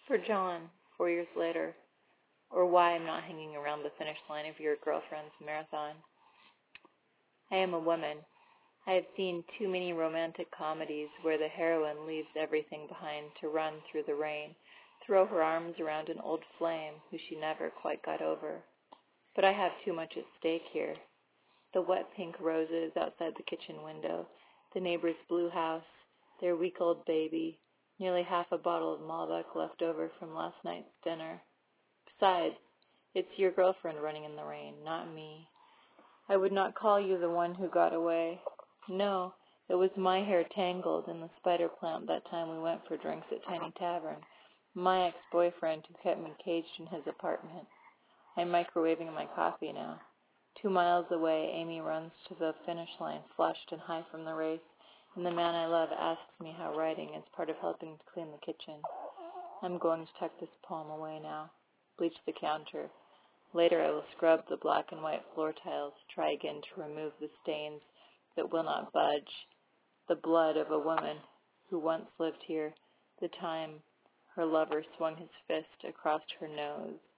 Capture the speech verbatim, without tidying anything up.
For John, four years later, or why I'm not hanging around the finish line of your girlfriend's marathon. I am a woman. I have seen too many romantic comedies where the heroine leaves everything behind to run through the rain, throw her arms around an old flame who she never quite got over. But I have too much at stake here. The wet pink roses outside the kitchen window, the neighbor's blue house, their week-old baby, nearly half a bottle of Malbec left over from last night's dinner. Besides, it's your girlfriend running in the rain, not me. I would not call you the one who got away. No, it was my hair tangled in the spider plant that time we went for drinks at Tiny Tavern, my ex-boyfriend who kept me caged in his apartment. I'm microwaving my coffee now. Two miles away, Amy runs to the finish line, flushed and high from the race, and the man I love asks me how writing is part of helping to clean the kitchen. I'm going to tuck this poem away now, bleach the counter. Later I will scrub the black and white floor tiles, try again to remove the stains that will not budge, the blood of a woman who once lived here, the time her lover swung his fist across her nose.